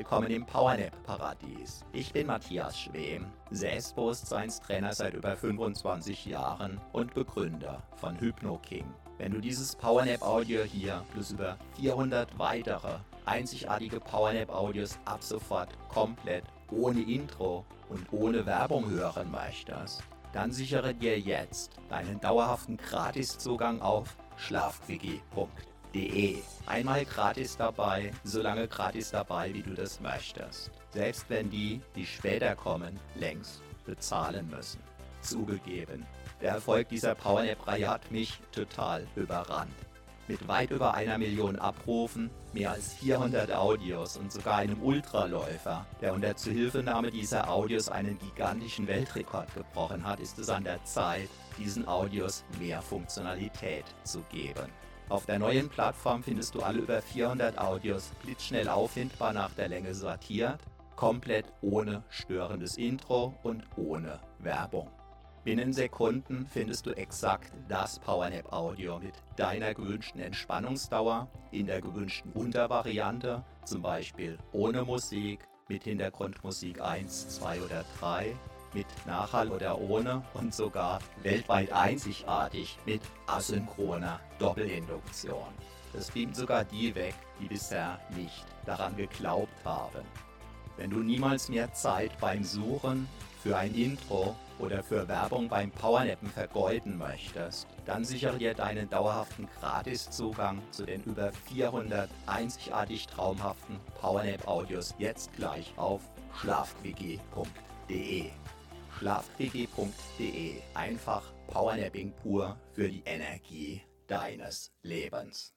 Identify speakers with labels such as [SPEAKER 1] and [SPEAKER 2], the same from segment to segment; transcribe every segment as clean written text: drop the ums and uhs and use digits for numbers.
[SPEAKER 1] willkommen im PowerNap-Paradies. Ich bin Matthias Schwem, Selbstbewusstseinstrainer seit über 25 Jahren und Begründer von HypnoKing. Wenn du dieses PowerNap-Audio hier plus über 400 weitere einzigartige PowerNap-Audios ab sofort komplett ohne Intro und ohne Werbung hören möchtest, dann sichere dir jetzt deinen dauerhaften Gratiszugang auf schlafquickie.de. Einmal gratis dabei, so lange gratis dabei, wie du das möchtest. Selbst wenn die später kommen, längst bezahlen müssen. Zugegeben, der Erfolg dieser PowerNap-Reihe hat mich total überrannt. Mit weit über 1 Million Abrufen, mehr als 400 Audios und sogar einem Ultraläufer, der unter Zuhilfenahme dieser Audios einen gigantischen Weltrekord gebrochen hat, ist es an der Zeit, diesen Audios mehr Funktionalität zu geben. Auf der neuen Plattform findest du alle über 400 Audios blitzschnell auffindbar nach der Länge sortiert, komplett ohne störendes Intro und ohne Werbung. Binnen Sekunden findest du exakt das PowerNap-Audio mit deiner gewünschten Entspannungsdauer in der gewünschten Untervariante, zum Beispiel ohne Musik, mit Hintergrundmusik 1, 2 oder 3, mit Nachhall oder ohne und sogar weltweit einzigartig mit asynchroner Doppelinduktion. Das beamt sogar die weg, die bisher nicht daran geglaubt haben. Wenn du niemals mehr Zeit beim Suchen für ein Intro oder für Werbung beim Powernappen vergeuden möchtest, dann sichere dir deinen dauerhaften Gratiszugang zu den über 400 einzigartig traumhaften PowerNap-Audios jetzt gleich auf schlafquickie.de. schlafquickie.de. Einfach Powernapping pur für die Energie deines Lebens.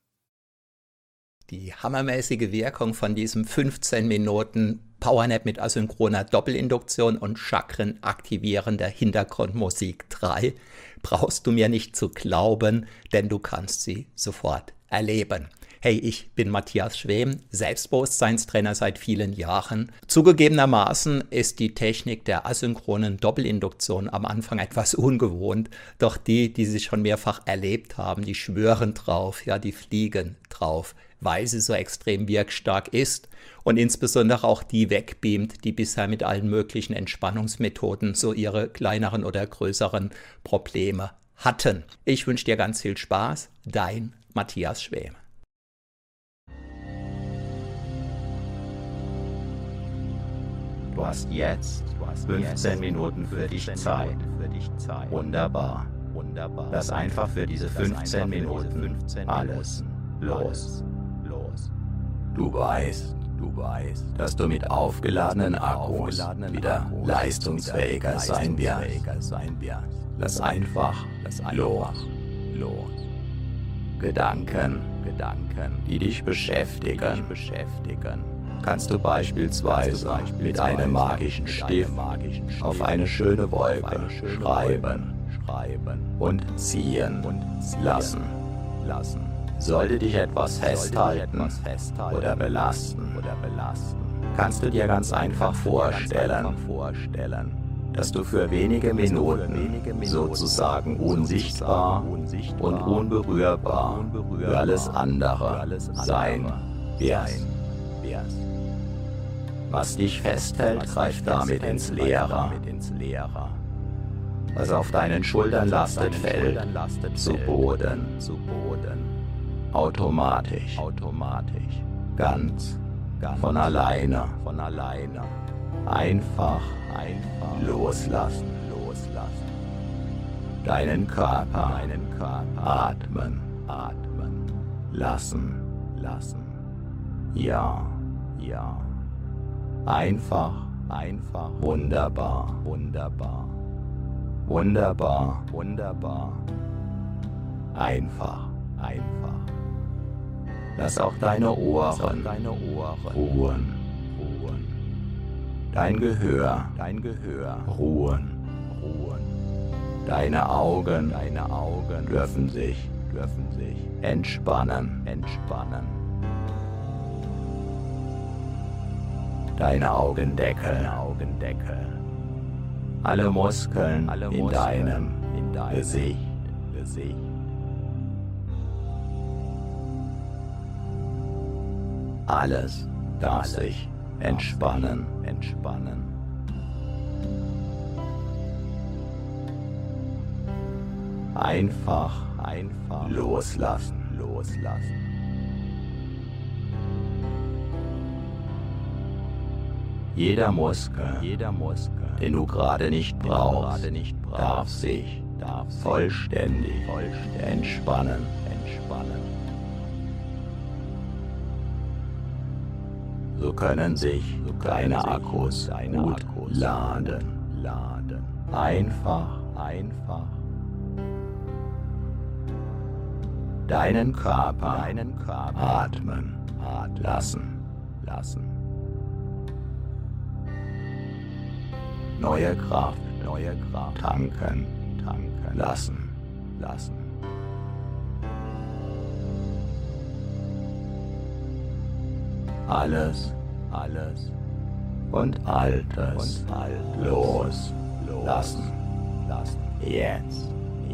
[SPEAKER 1] Die hammermäßige Wirkung von diesem 15 Minuten Powernap mit asynchroner Doppelinduktion und chakrenaktivierender Hintergrundmusik 3 brauchst du mir nicht zu glauben, denn du kannst sie sofort erleben. Hey, ich bin Matthias Schwem, Selbstbewusstseinstrainer seit vielen Jahren. Zugegebenermaßen ist die Technik der asynchronen Doppelinduktion am Anfang etwas ungewohnt, doch die sie schon mehrfach erlebt haben, die schwören drauf, ja, die fliegen drauf, weil sie so extrem wirkstark ist und insbesondere auch die wegbeamt, die bisher mit allen möglichen Entspannungsmethoden so ihre kleineren oder größeren Probleme hatten. Ich wünsche dir ganz viel Spaß, dein Matthias Schwem. Du hast jetzt 15 Minuten für dich Zeit. Wunderbar. Lass einfach für diese 15 Minuten alles los. Du weißt, dass du mit aufgeladenen Akkus wieder leistungsfähiger sein wirst. Lass einfach los. Gedanken, die dich beschäftigen, kannst du beispielsweise mit einem magischen Stift auf eine schöne Wolke schreiben und ziehen lassen. Sollte dich etwas festhalten oder belasten, kannst du dir ganz einfach vorstellen, dass du für wenige Minuten sozusagen unsichtbar und unberührbar für alles andere sein wirst. Was dich festhält, greift damit ins Leere. Was auf deinen Schultern lastet, fällt zu Boden. Automatisch. Ganz von alleine. Einfach loslassen. Deinen Körper atmen lassen. Ja. Einfach. Wunderbar. Einfach. Lass auch deine Ohren ruhen. Dein Gehör ruhen. Deine Augen dürfen sich entspannen. Deine Augendeckel. Alle Muskeln in deinem Gesicht. Alles darf sich entspannen, entspannen. Einfach loslassen, loslassen. Jeder Muskel, den du gerade nicht brauchst, darf sich vollständig entspannen. So können sich deine Akkus gut laden. Einfach deinen Körper atmen lassen. Neue Kraft tanken lassen. Alles und Altes loslassen. Jetzt.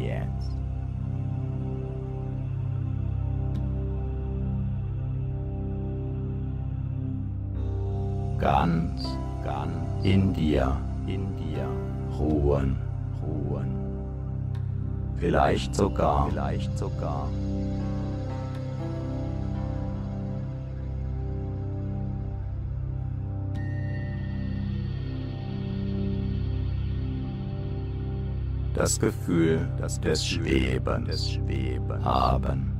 [SPEAKER 1] Ganz in dir ruhen. Vielleicht sogar das Gefühl des Schwebens haben.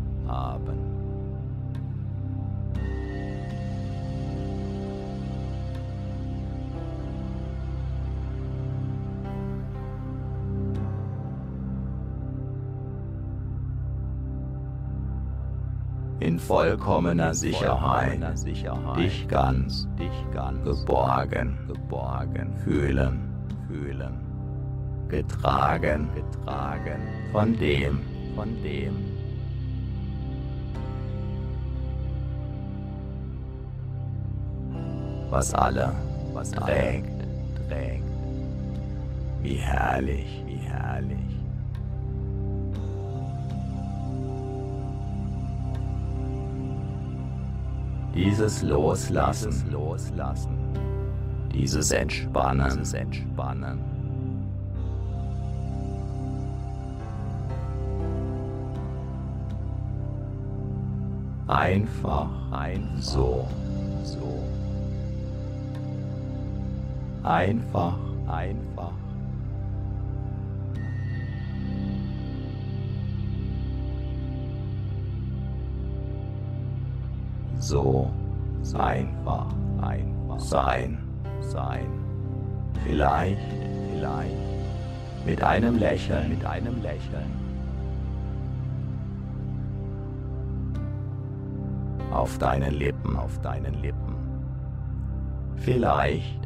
[SPEAKER 1] In vollkommener Sicherheit dich ganz geborgen fühlen. Getragen von dem, was alle trägt. Wie herrlich. Dieses Loslassen, dieses Entspannen, einfach so. Einfach. So einfach sein. Vielleicht mit einem Lächeln. Auf deinen Lippen. Vielleicht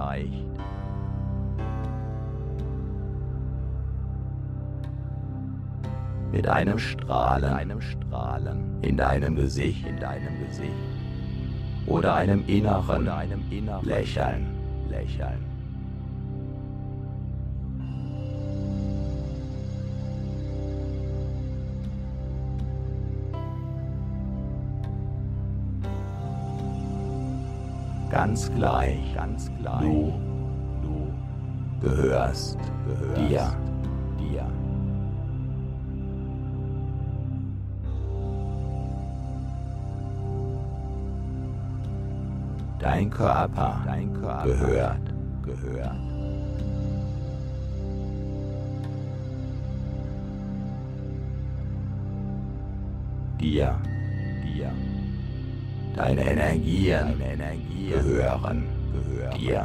[SPEAKER 1] mit einem Strahlen in deinem Gesicht oder einem inneren Lächeln. Ganz gleich, du gehörst dir. Dein Körper gehört. Dir. Deine Energien gehören dir.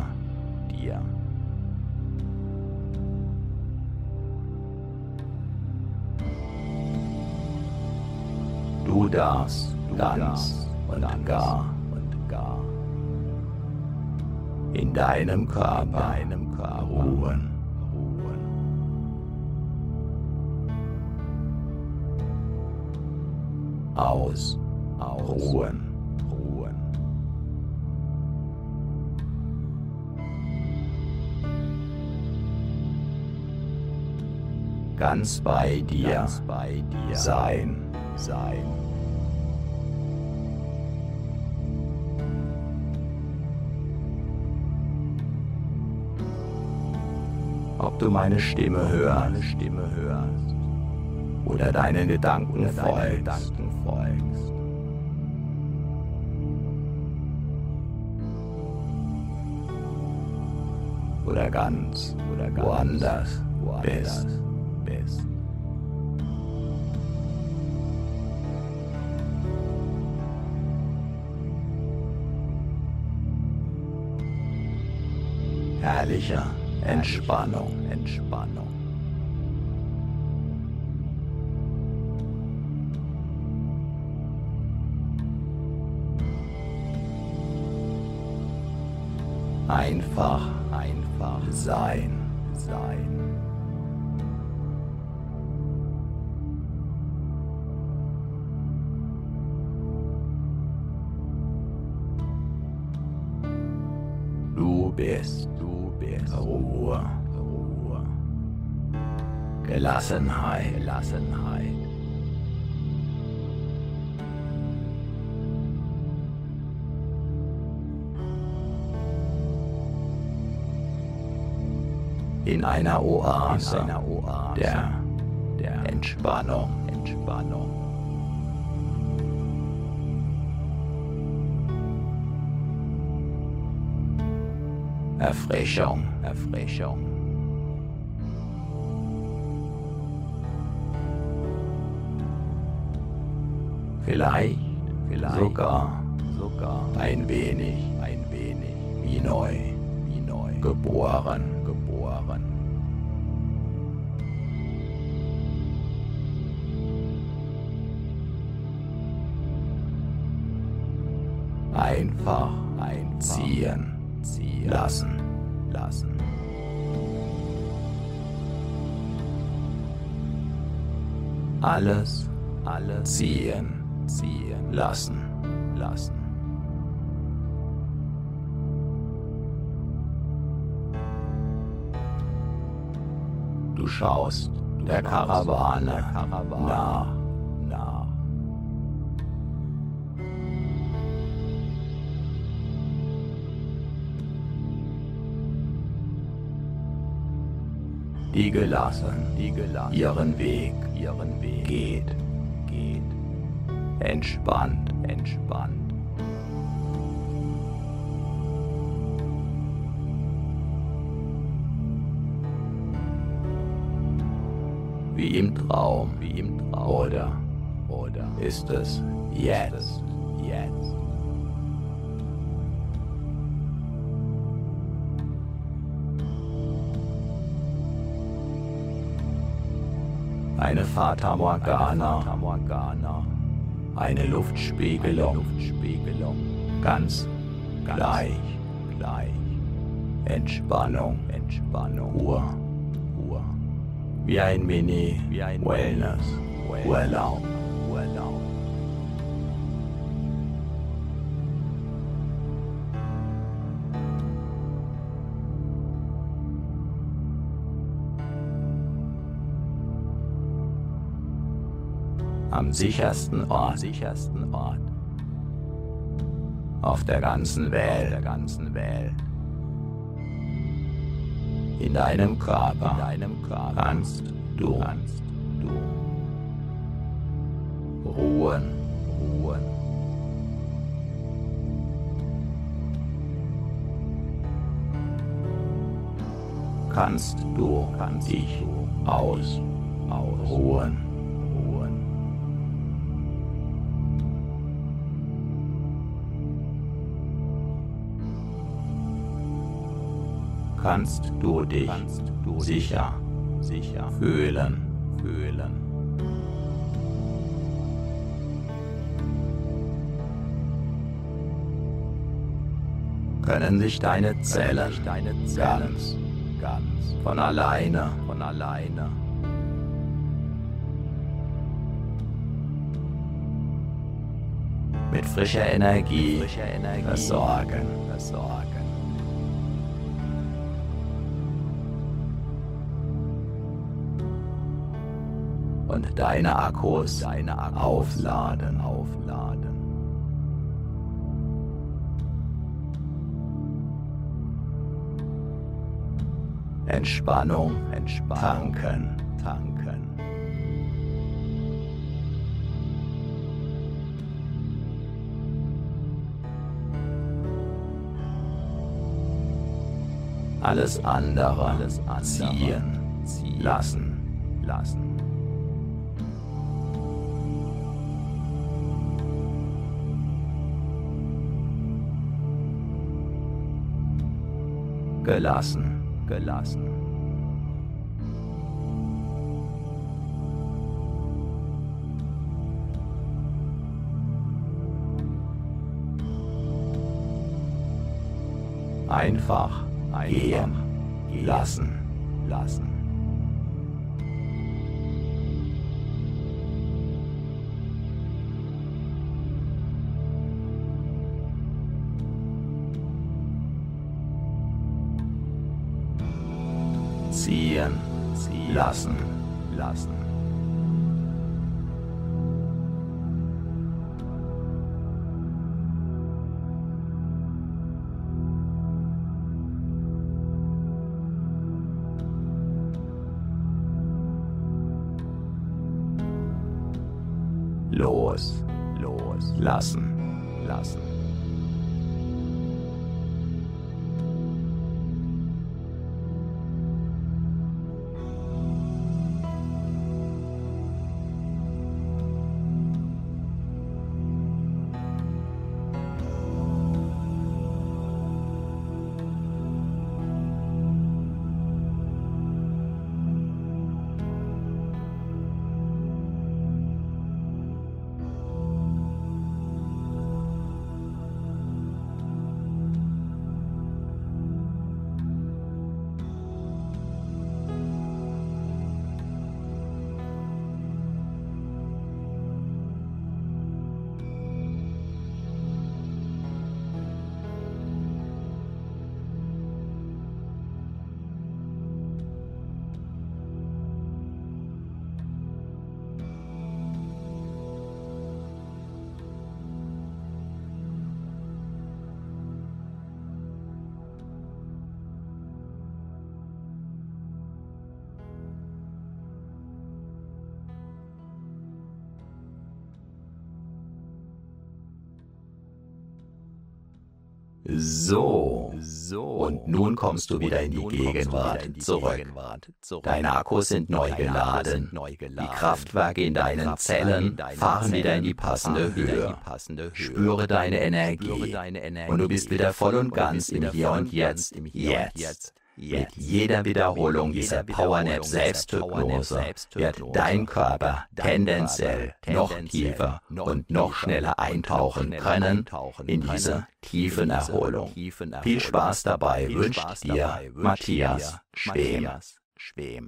[SPEAKER 1] Du darfst ganz und gar in deinem Körper ruhen. Ausruhen. Ganz bei dir sein. ob du meine Stimme hörst oder deinen Gedanken folgst. Oder ganz woanders bist. Herrlicher Entspannung. Einfach sein. Du bist Ruhe. Gelassenheit. In einer Oase der Entspannung. Erfrischung. Vielleicht sogar ein wenig wie neu geboren. Einfach ziehen lassen. Alles ziehen lassen. Du schaust der Karawane nach. Die gelassen ihren Weg geht. Entspannt. Wie im Traum. Oder ist es jetzt? Eine Fata Morgana, eine Luftspiegelung, ganz gleich, Entspannung, Ruhe, wie ein Mini-Wellness-Urlaub. Am sichersten Ort auf der ganzen Welt. In deinem Körper kannst du ruhen. Kannst dich ausruhen. Kannst du dich sicher fühlen. Können sich deine Zellen ganz von alleine mit frischer Energie versorgen. Und deine Akkus aufladen. Entspannung, tanken. Alles andere ziehen lassen. Gelassen. Einfach gehen lassen. Ziehen lassen. Loslassen. So, und nun kommst du wieder in die Gegenwart zurück. Deine Akkus sind neu geladen. Die Kraftwerke in deinen Zellen fahren wieder in die passende Höhe. Spüre deine Energie und du bist wieder voll und ganz im Hier und Jetzt. Mit jeder Wiederholung dieser Powernap Selbsthypnose wird dein Körper tendenziell noch tiefer und noch schneller eintauchen können in diese tiefen Erholung. Viel Spaß dabei wünscht dir Matthias Schwem.